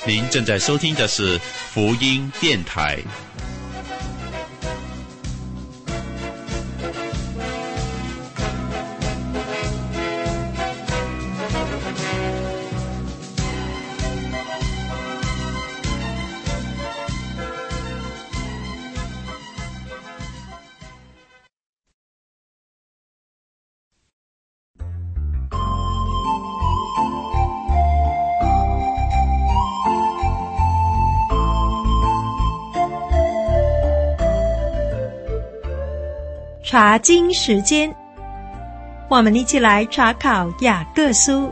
您正在收听的是福音电台。 查经时间，我们一起来查考雅各书。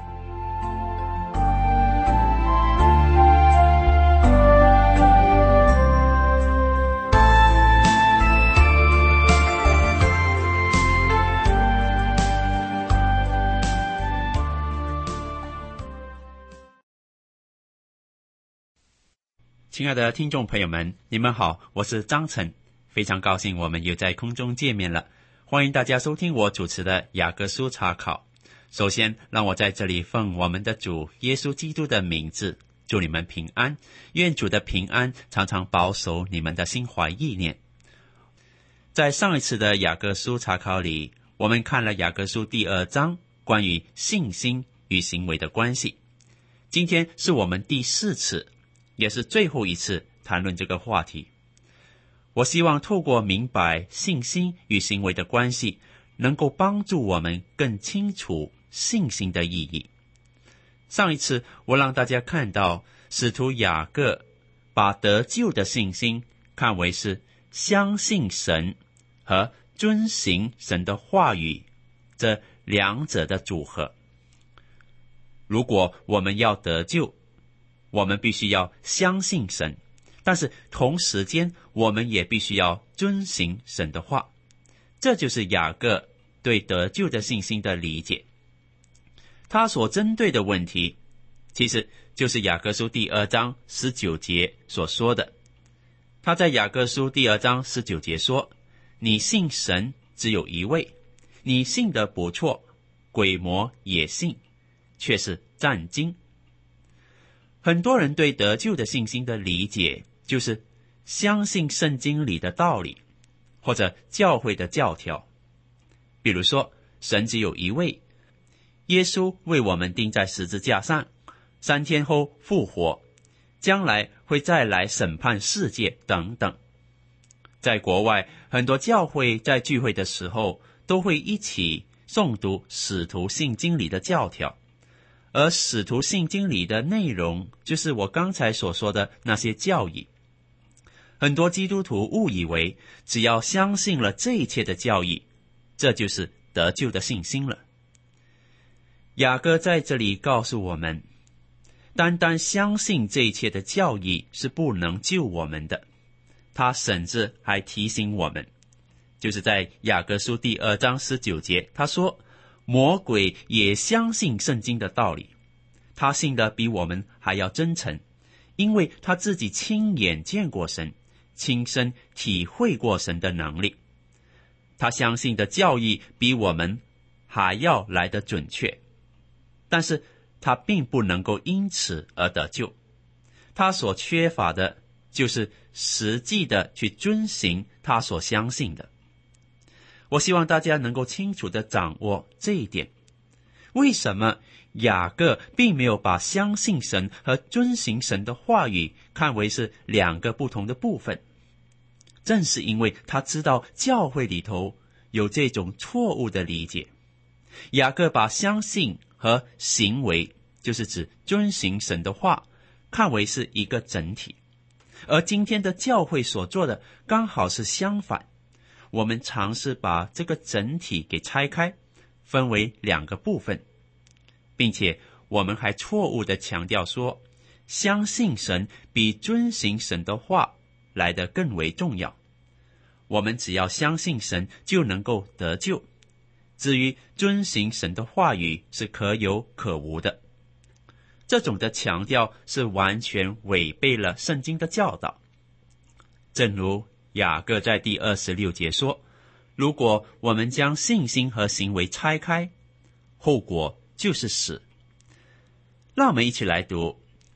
亲爱的听众朋友们，你们好，我是张晨。非常高兴我们又在空中见面了，欢迎大家收听我主持的雅各书查考。首先让我在这里奉我们的主耶稣基督的名字祝你们平安，愿主的平安常常保守你们的心怀意念。在上一次的雅各书查考里，我们看了雅各书第2章关于信心与行为的关系。今天是我们第4次也是最后一次谈论这个话题。我希望透过明白信心与行为的关系，能够帮助我们更清楚信心的意义。上一次我让大家看到使徒雅各把得救的信心看为是相信神和遵行神的话语这两者的组合。如果我们要得救，我们必须要相信神，但是同时间我们也必须要遵行神的话。这就是雅各对得救的信心的理解。他所针对的问题其实就是雅各书第2章19节所说的。他在雅各书第2章19节说，你信神只有一位，你信得不错，鬼魔也信，却是战惊。很多人对得救的信心的理解就是相信圣经里的道理，或者教会的教条。比如说，神只有一位，耶稣为我们钉在十字架上，3天后复活，将来会再来审判世界等等。在国外，很多教会在聚会的时候都会一起诵读使徒信经里的教条，而使徒信经里的内容就是我刚才所说的那些教义。很多基督徒误以为只要相信了这一切的教义，这就是得救的信心了。雅各在这里告诉我们，单单相信这一切的教义是不能救我们的。他甚至还提醒我们，就是在雅各书第2章19节，他说，魔鬼也相信圣经的道理，他信的比我们还要真诚，因为他自己亲眼见过神，亲身体会过神的能力。他相信的教义比我们还要来得准确，但是他并不能够因此而得救。他所缺乏的就是实际的去遵行他所相信的。我希望大家能够清楚地掌握这一点。为什么雅各并没有把相信神和遵行神的话语看为是2个不同的部分？正是因为他知道教会里头有这种错误的理解。雅各把相信和行为，就是指遵行神的话，看为是一个整体。而今天的教会所做的刚好是相反，我们尝试把这个整体给拆开，分为2个部分，并且我们还错误地强调说，相信神比遵行神的话来得更为重要。我们只要相信神就能够得救，至于遵行神的话语是可有可无的。这种的强调是完全违背了圣经的教导。正如雅各在第26节说，如果我们将信心和行为拆开，后果就是死。让我们一起来读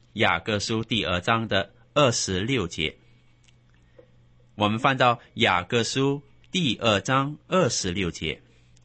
雅各书第2章的26节。我们翻到雅各书第2章26节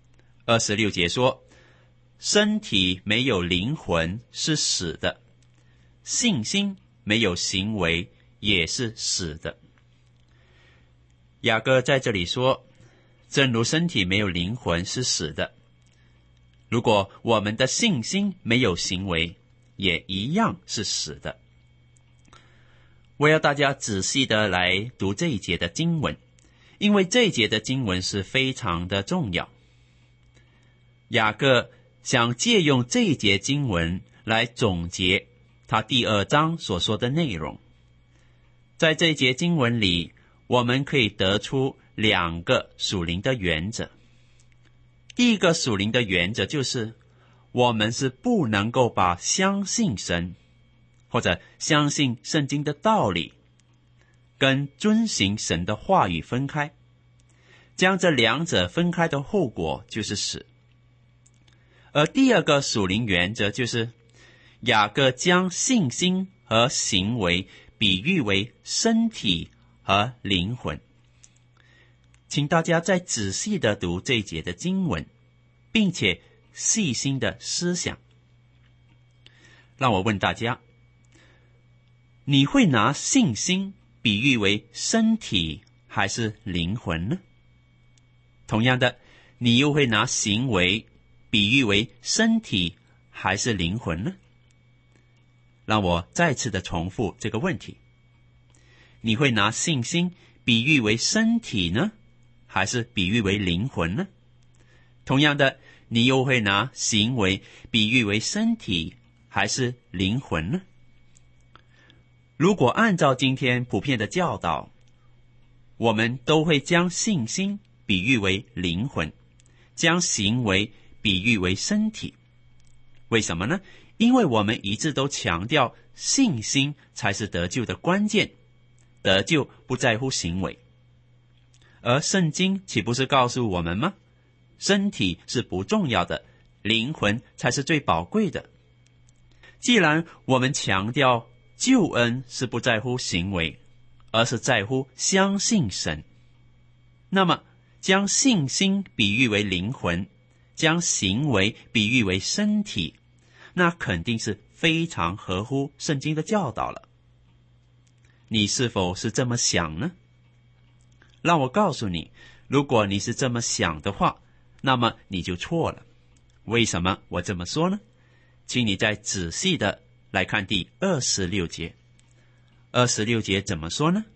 ，26节说，身体没有灵魂是死的，信心没有行为也是死的。雅各在这里说，正如身体没有灵魂是死的，如果我们的信心没有行为，也一样是死的。我要大家仔细的来读这一节的经文，因为这一节的经文是非常的重要。雅各想借用这一节经文来总结他第2章所说的内容。在这一节经文里，我们可以得出2个属灵的原则。第一个属灵的原则就是，我们是不能够把相信神或者相信圣经的道理跟遵行神的话语分开，将这2者分开的后果就是死。而第2个属灵原则就是，雅各将信心和行为比喻为身体和灵魂。请大家再仔细的读这一节的经文，并且细心的思想。让我问大家，你会拿信心比喻为身体还是灵魂呢？同样的，你又会拿行为比喻为身体还是灵魂呢？让我再次的重复这个问题，你会拿信心比喻为身体呢，还是比喻为灵魂呢？同样的，你又会拿行为比喻为身体还是灵魂呢？如果按照今天普遍的教导，我们都会将信心比喻为灵魂，将行为比喻为身体。为什么呢？因为我们一直都强调信心才是得救的关键，得救不在乎行为。而圣经岂不是告诉我们吗？身体是不重要的，灵魂才是最宝贵的。既然我们强调救恩是不在乎行为，而是在乎相信神，那么将信心比喻为灵魂，将行为比喻为身体，那肯定是非常合乎圣经的教导了。你是否是这么想呢？让我告诉你，如果你是这么想的话，那么你就错了。为什么我这么说呢？请你再仔细的来看第26节。26节怎么说呢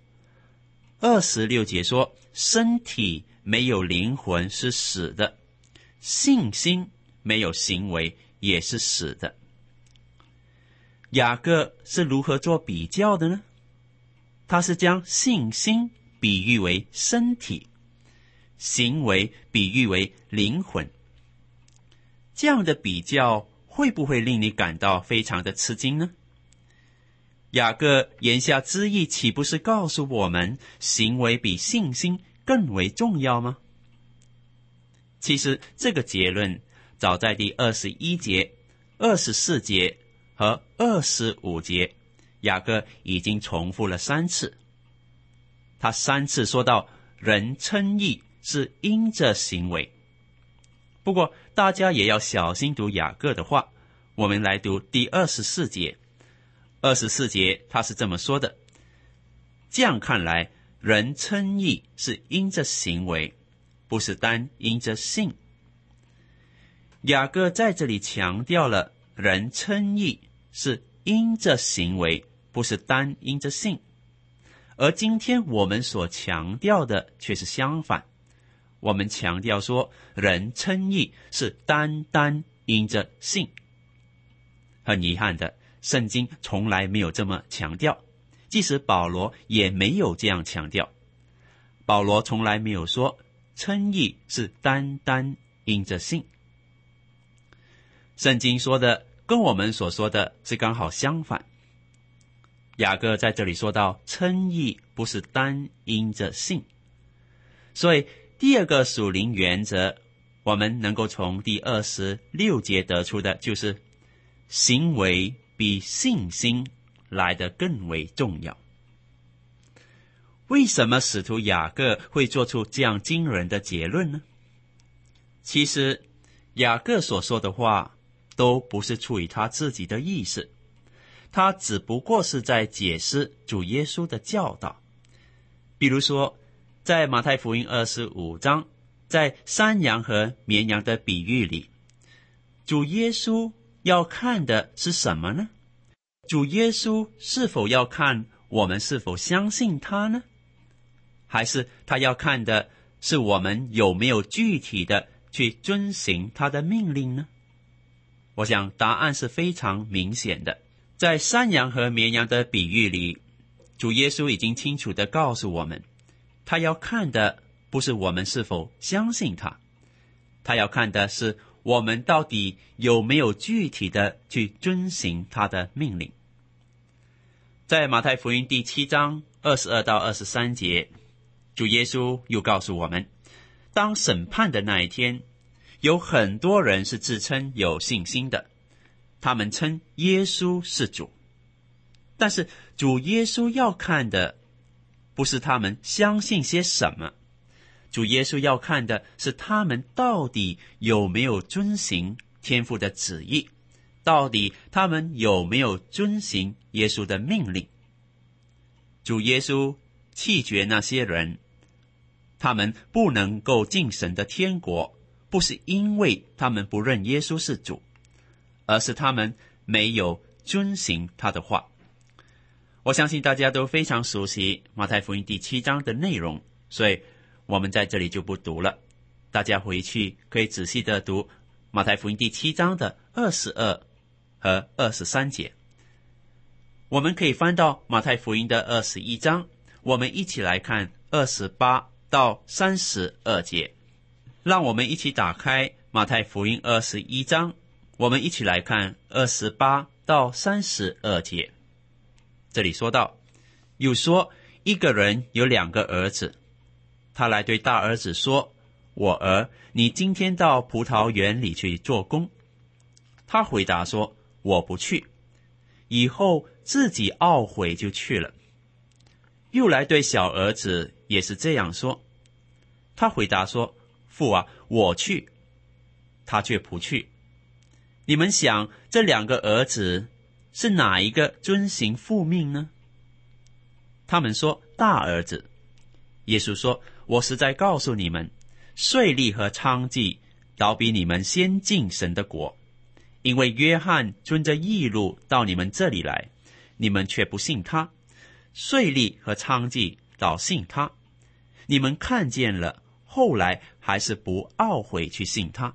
？26节说，身体没有灵魂是死的，信心没有行为也是死的。雅各是如何做比较的呢？他是将信心比喻为身体，行为比喻为灵魂。这样的比较会不会令你感到非常的吃惊呢？雅各言下之意岂不是告诉我们，行为比信心更为重要吗？其实这个结论早在第21节、24节和25节，雅各已经重复了3次。他3次说到人称义是因着行为。不过大家也要小心读雅各的话。我们来读第24节。24节他是这么说的，这样看来，人称义是因着行为，不是单因着信。雅各在这里强调了人称义是因着行为，不是单因着信。而今天我们所强调的却是相反，我们强调说人称义是单单因着信。很遗憾的，圣经从来没有这么强调，即使保罗也没有这样强调。保罗从来没有说称义是单单因着信。圣经说的跟我们所说的是刚好相反。雅各在这里说到称义不是单因着信，所以第2个属灵原则，我们能够从第26节得出的就是行为比信心来得更为重要。为什么使徒雅各会做出这样惊人的结论呢？其实雅各所说的话都不是出于他自己的意思，他只不过是在解释主耶稣的教导。比如说在马太福音25章，在山羊和绵羊的比喻里，主耶稣要看的是什么呢？主耶稣是否要看我们是否相信他呢？还是他要看的是我们有没有具体的去遵行他的命令呢？我想答案是非常明显的。在山羊和绵羊的比喻里，主耶稣已经清楚地告诉我们，他要看的不是我们是否相信他，他要看的是我们到底有没有具体的去遵行他的命令。在马太福音第7章22到23节，主耶稣又告诉我们，当审判的那一天，有很多人是自称有信心的，他们称耶稣是主，但是主耶稣要看的不是他们相信些什么，主耶稣要看的是他们到底有没有遵行天父的旨意，到底他们有没有遵行耶稣的命令。主耶稣弃绝那些人，他们不能够进神的天国，不是因为他们不认耶稣是主，而是他们没有遵行他的话。我相信大家都非常熟悉马太福音第7章的内容，所以我们在这里就不读了。大家回去可以仔细的读马太福音第7章的22和23节。我们可以翻到马太福音的21章，我们一起来看28到32节。让我们一起打开马太福音21章，我们一起来看28到32节。这里说到，有说一个人有2个儿子，他来对大儿子说，我儿，你今天到葡萄园里去做工。他回答说，我不去。以后自己懊悔就去了。又来对小儿子也是这样说，他回答说，父啊，我去。他却不去。你们想，这2个儿子是哪一个遵行父命呢？他们说，大儿子。耶稣说，我实在告诉你们，税吏和娼妓倒比你们先进神的国。因为约翰遵着义路到你们这里来，你们却不信他；税吏和娼妓倒信他，你们看见了，后来还是不懊悔去信他。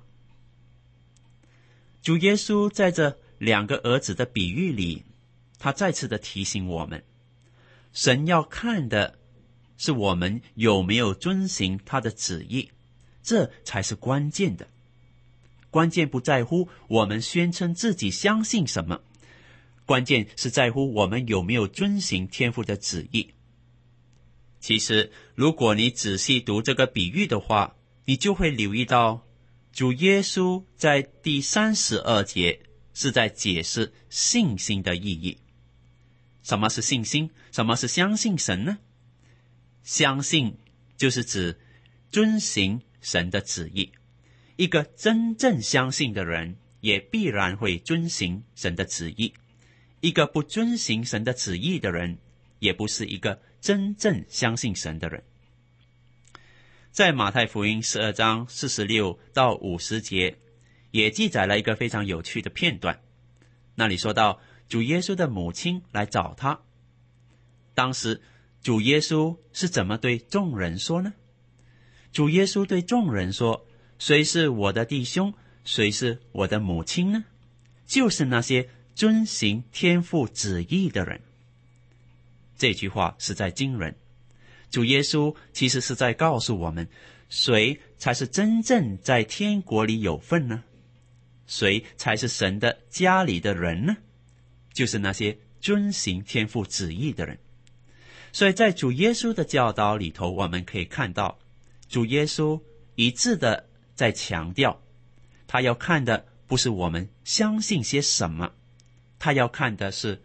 主耶稣在这2个儿子的比喻里，他再次的提醒我们，神要看的是我们有没有遵行他的旨意，这才是关键的。关键不在乎我们宣称自己相信什么，关键是在乎我们有没有遵行天父的旨意。其实如果你仔细读这个比喻的话，你就会留意到主耶稣在第32节是在解释信心的意义。什么是信心？什么是相信神呢？相信就是指遵行神的旨意。一个真正相信的人也必然会遵行神的旨意，一个不遵行神的旨意的人也不是一个真正相信神的人。在马太福音12章46到50节也记载了一个非常有趣的片段，那里说到主耶稣的母亲来找他，当时主耶稣是怎么对众人说呢？主耶稣对众人说，谁是我的弟兄，谁是我的母亲呢？就是那些遵行天父旨意的人。这句话实在惊人。主耶稣其实是在告诉我们，谁才是真正在天国里有份呢？谁才是神的家里的人呢？就是那些遵行天父旨意的人。所以在主耶稣的教导里头，我们可以看到主耶稣一致的在强调，他要看的不是我们相信些什么，他要看的是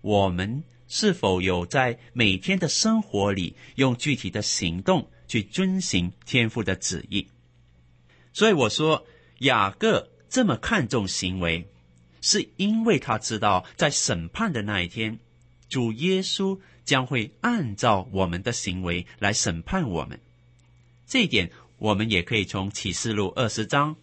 我们是否有在每天的生活里用具体的行动去遵行天父的旨意。所以我说雅各这么看重行为，是因为他知道在审判的那一天，主耶稣将会按照我们的行为来审判我们。这一点我们也可以从启示录20章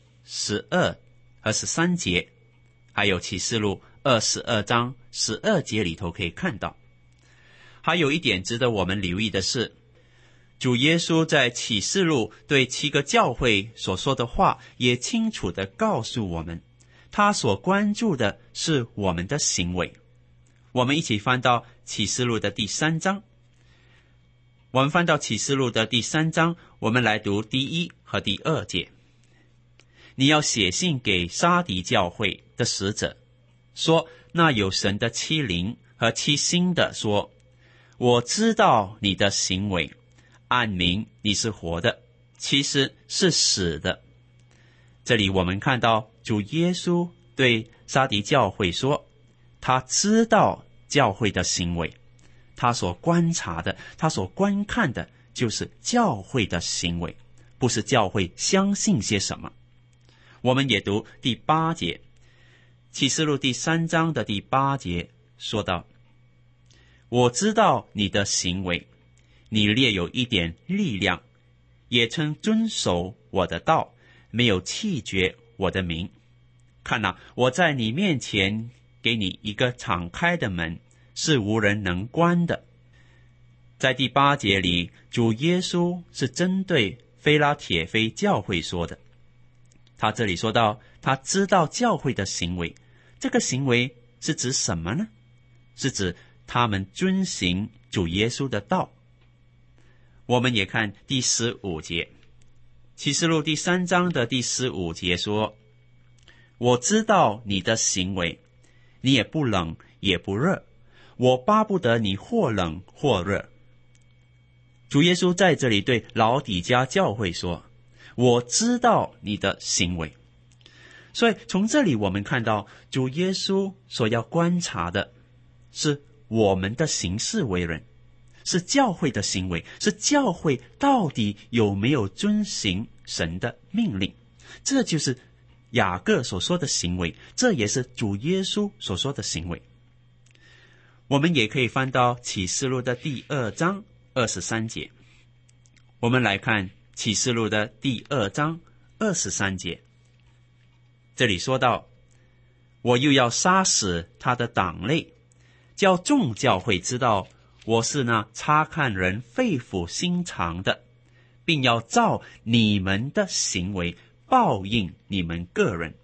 12和13节，还有启示录22章12节里头可以看到。还有一点值得我们留意的是，主耶稣在启示录对7个教会所说的话，也清楚地告诉我们，他所关注的是我们的行为。我们一起翻到启示录的第3章。我们翻到启示录的第3章，我们来读第1和第2节。你要写信给撒狄教会的使者，说那有神的7灵和7星的说，我知道你的行为，暗明你是活的，其实是死的。这里我们看到主耶稣对撒狄教会说，他知道教会的行为，他所观察的，他所观看的就是教会的行为，不是教会相信些什么。我们也读第8节，启示录第3章的第8节说道，我知道你的行为，你略有一点力量，也曾遵守我的道，没有弃绝我的名。看哪，我在你面前给你一个敞开的门，是无人能关的。在第8节里，主耶稣是针对非拉铁非教会说的。他这里说到，他知道教会的行为，这个行为是指什么呢？是指他们遵行主耶稣的道。我们也看第15节，启示录第3章的第15节说，我知道你的行为，你也不冷也不热，我巴不得你或冷或热。主耶稣在这里对老底嘉教会说，我知道你的行为。所以从这里我们看到，主耶稣所要观察的是我们的行事为人，是教会的行为，是教会到底有没有遵行神的命令。这就是雅各所说的行为，这也是主耶稣所说的行为。我们也可以翻到启示录的第2章23节。我们来看启示录的第2章23节。这里说到，我又要杀死他的党类，叫众教会知道我是那察看人肺腑心肠的，并要照你们的行为报应你们个人。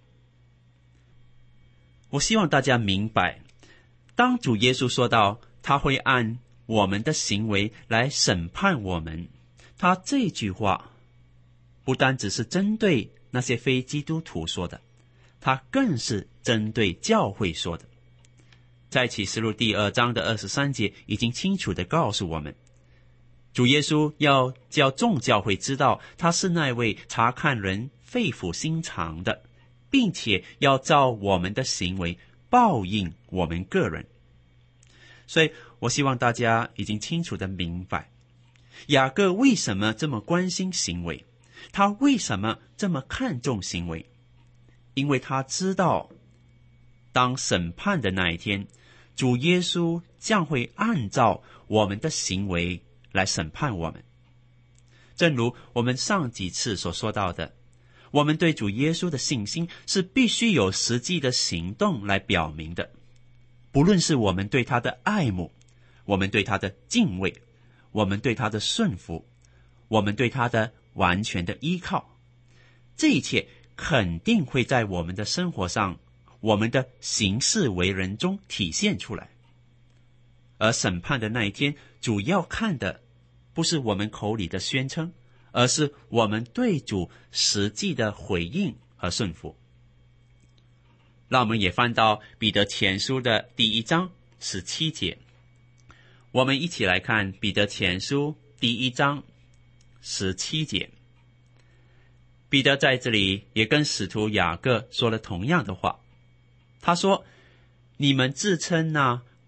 我希望大家明白，当主耶稣说到他会按我们的行为来审判我们，他这句话不单只是针对那些非基督徒说的，他更是针对教会说的。在启示录第2章的23节已经清楚地告诉我们，主耶稣要叫众教会知道他是那位察看人肺腑心肠的，并且要照我们的行为报应我们个人。所以我希望大家已经清楚地明白，雅各为什么这么关心行为，他为什么这么看重行为。因为他知道，当审判的那一天，主耶稣将会按照我们的行为来审判我们。正如我们上几次所说到的，我们对主耶稣的信心是必须有实际的行动来表明的。不论是我们对他的爱慕，我们对他的敬畏，我们对他的顺服，我们对他的完全的依靠，这一切肯定会在我们的生活上，我们的行事为人中体现出来。而审判的那一天，主要看的不是我们口里的宣称，而是我们对主实际的回应和顺服。让我们也翻到彼得前书的第1章17节，我们一起来看彼得前书第1章17节。彼得在这里也跟使徒雅各说了同样的话，他说，你们自称那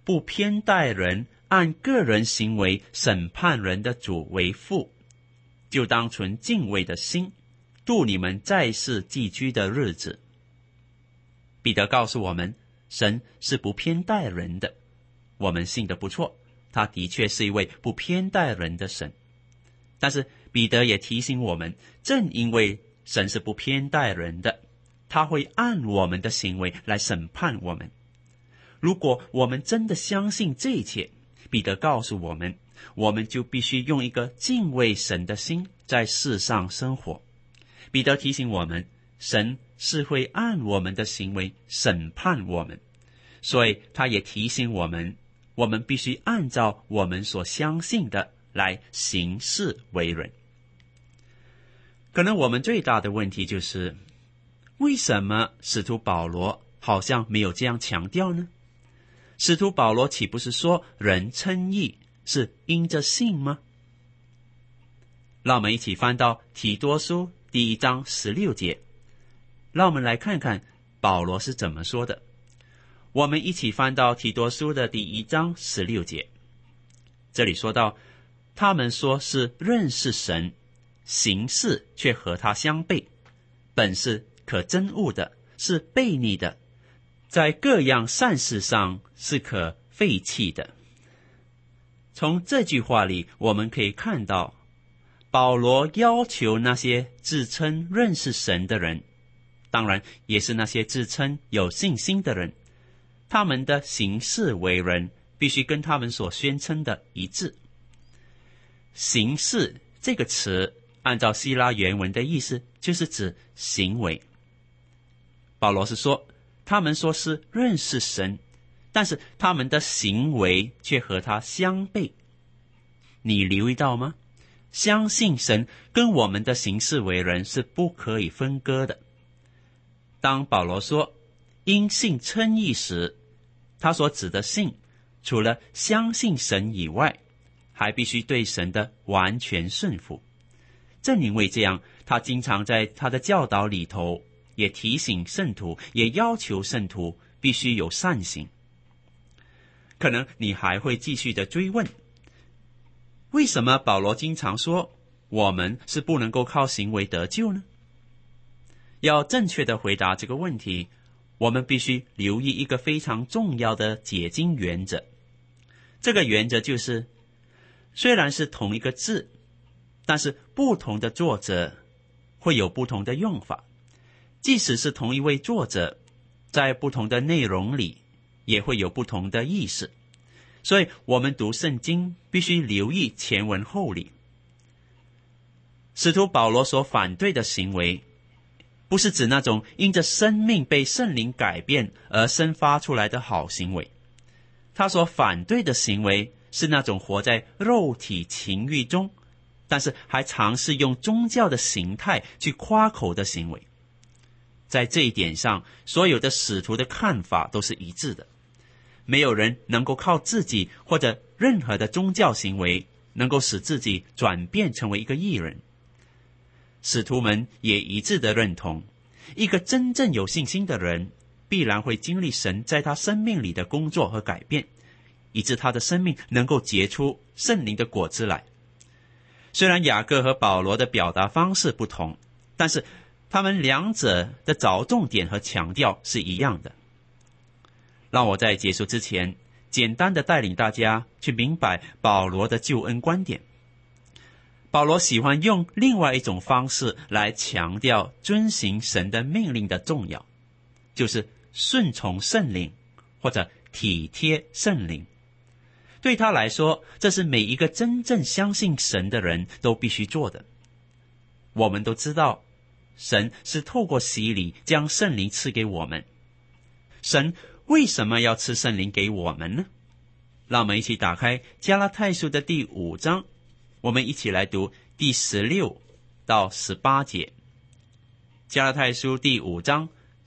不偏待人，按个人行为审判人的主为父，就当存敬畏的心，度你们在世寄居的日子。彼得告诉我们，神是不偏待人的，我们信得不错，他的确是一位不偏待人的神。但是彼得也提醒我们，正因为神是不偏待人的，他会按我们的行为来审判我们。如果我们真的相信这一切，彼得告诉我们，我们就必须用一个敬畏神的心在世上生活。彼得提醒我们，神是会按我们的行为审判我们，所以他也提醒我们，我们必须按照我们所相信的来行事为人。可能我们最大的问题就是，为什么使徒保罗好像没有这样强调呢？使徒保罗岂不是说人称义是因着信吗？让我们一起翻到提多书第1章16节，让我们来看看保罗是怎么说的。我们一起翻到提多书的第1章16节，这里说到，他们说是认识神，行事却和他相悖，本是可憎恶的，是悖逆的，在各样善事上是可废弃的。从这句话里我们可以看到，保罗要求那些自称认识神的人，当然也是那些自称有信心的人，他们的行事为人必须跟他们所宣称的一致。行事这个词按照希腊原文的意思就是指行为。保罗是说，他们说是认识神，但是他们的行为却和他相悖。你留意到吗？相信神跟我们的行事为人是不可以分割的。当保罗说因信称义时，他所指的信，除了相信神以外，还必须对神的完全顺服。正因为这样，他经常在他的教导里头也提醒圣徒，也要求圣徒必须有善行。可能你还会继续的追问，为什么保罗经常说我们是不能够靠行为得救呢？要正确的回答这个问题，我们必须留意一个非常重要的解经原则。这个原则就是，虽然是同一个字，但是不同的作者会有不同的用法，即使是同一位作者，在不同的内容里也会有不同的意思。所以我们读圣经必须留意前文后理。使徒保罗所反对的行为，不是指那种因着生命被圣灵改变而生发出来的好行为。他所反对的行为是那种活在肉体情欲中，但是还尝试用宗教的形态去夸口的行为。在这一点上，所有的使徒的看法都是一致的。没有人能够靠自己或者任何的宗教行为能够使自己转变成为一个义人。使徒们也一致的认同，一个真正有信心的人必然会经历神在他生命里的工作和改变，以致他的生命能够结出圣灵的果子来。虽然雅各和保罗的表达方式不同，但是他们两者的着重点和强调是一样的。让我在结束之前，简单的带领大家去明白保罗的救恩观点。保罗喜欢用另外一种方式来强调遵行神的命令的重要，就是顺从圣灵或者体贴圣灵。对他来说，这是每一个真正相信神的人都必须做的。我们都知道，神是透过洗礼将圣灵赐给我们。神为什么要赐圣灵给我们呢？让我们一起打开加拉太书的第5章，我们一起来读第16到18节。加拉太书第5章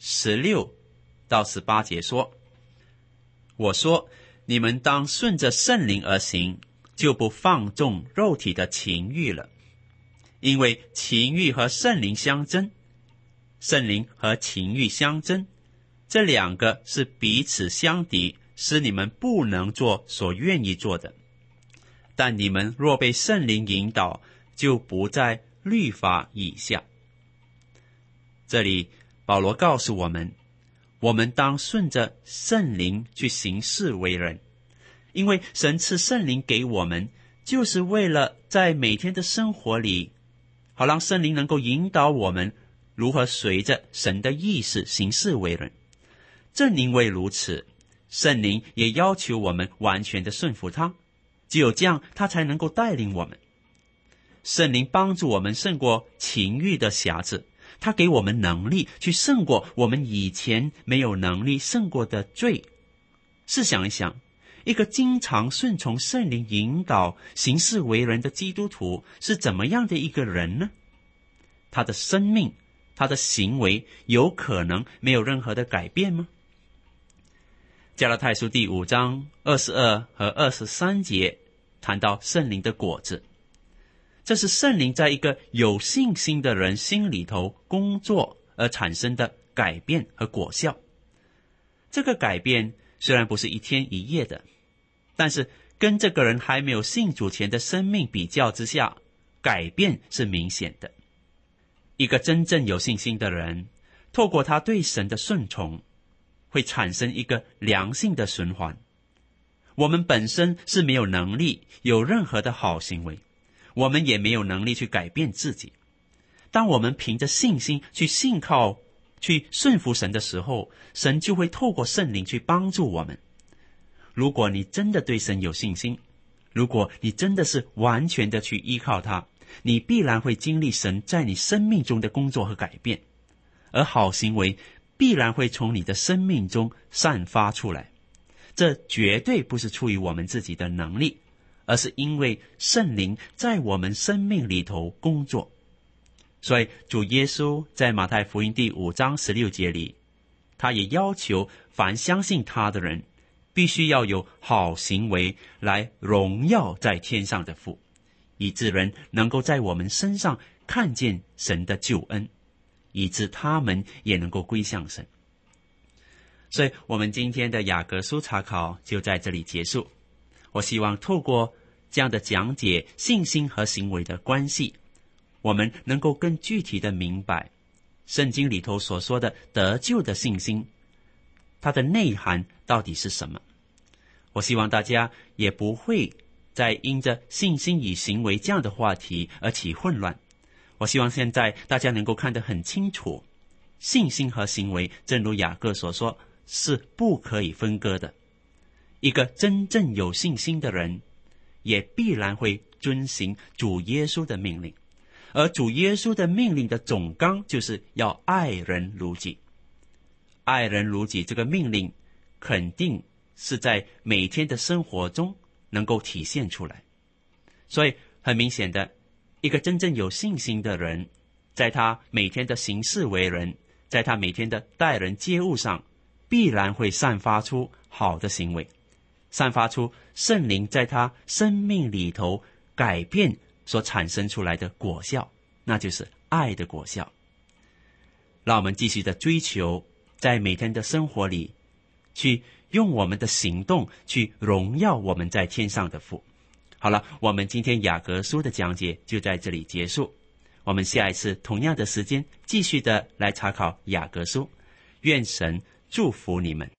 16到18节说，我说，你们当顺着圣灵而行，就不放纵肉体的情欲了。因为情欲和圣灵相争，圣灵和情欲相争，这两个是彼此相敌， 使你们不能做所愿意做的。但你们若被圣灵引导，就不在律法以下。这里保罗告诉我们，我们当顺着圣灵去行事为人，因为神赐圣灵给我们，就是为了在每天的生活里，好让圣灵能够引导我们如何随着神的意思行事为人。正因为如此，圣灵也要求我们完全的顺服他，只有这样，他才能够带领我们。圣灵帮助我们胜过情欲的辖制，他给我们能力去胜过我们以前没有能力胜过的罪。试想一想，一个经常顺从圣灵引导行事为人的基督徒是怎么样的一个人呢？他的生命，他的行为有可能没有任何的改变吗？加拉太书第5章22和23节谈到圣灵的果子，这是圣灵在一个有信心的人心里头工作而产生的改变和果效。这个改变虽然不是一天一夜的，但是跟这个人还没有信主前的生命比较之下，改变是明显的。一个真正有信心的人，透过他对神的顺从，会产生一个良性的循环。我们本身是没有能力有任何的好行为，我们也没有能力去改变自己。当我们凭着信心去信靠、去顺服神的时候，神就会透过圣灵去帮助我们。如果你真的对神有信心，如果你真的是完全的去依靠他，你必然会经历神在你生命中的工作和改变，而好行为必然会从你的生命中散发出来。这绝对不是出于我们自己的能力，而是因为圣灵在我们生命里头工作。所以主耶稣在马太福音第5章16节里，他也要求凡相信他的人必须要有好行为来荣耀在天上的父，以致人能够在我们身上看见神的救恩，以致他们也能够归向神。所以我们今天的雅各书查考就在这里结束。我希望透过这样的讲解信心和行为的关系，我们能够更具体的明白圣经里头所说的得救的信心，它的内涵到底是什么。我希望大家也不会再因着信心与行为这样的话题而起混乱。我希望现在大家能够看得很清楚，信心和行为正如雅各所说，是不可以分割的。一个真正有信心的人，也必然会遵行主耶稣的命令，而主耶稣的命令的总纲就是要爱人如己。爱人如己这个命令肯定是在每天的生活中能够体现出来。所以很明显的，一个真正有信心的人，在他每天的行事为人，在他每天的待人接物上，必然会散发出好的行为，散发出圣灵在他生命里头改变所产生出来的果效，那就是爱的果效。让我们继续的追求，在每天的生活里去用我们的行动去荣耀我们在天上的父。好了，我们今天雅各书的讲解就在这里结束，我们下一次同样的时间继续的来查考雅各书。愿神祝福你们。